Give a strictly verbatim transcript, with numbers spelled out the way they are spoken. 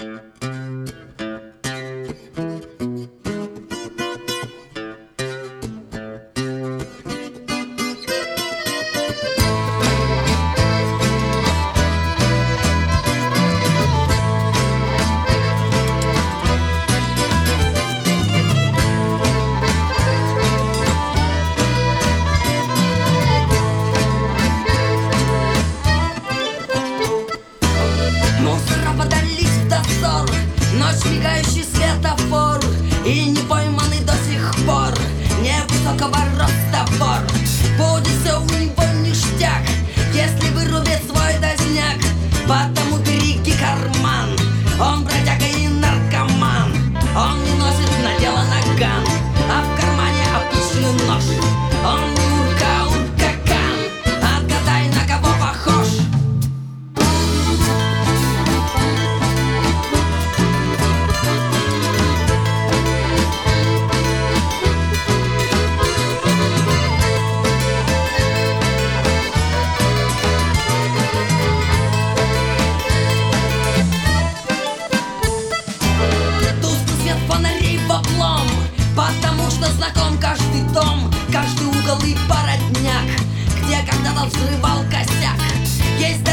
Ночь, мигающий светофор, и не пойманный до сих пор невысокого роста вор. Будет все у него ништяк, если вырубит свой дозняк. Потому береги карман, он бродяга и наркоман. Он не носит надела наган, а в кармане обычный нож. Он не урка, а уркакан. Отгадай, на кого похож. Потому что знаком каждый дом, каждый угол и породняк, где когда-то взрывал косяк. Есть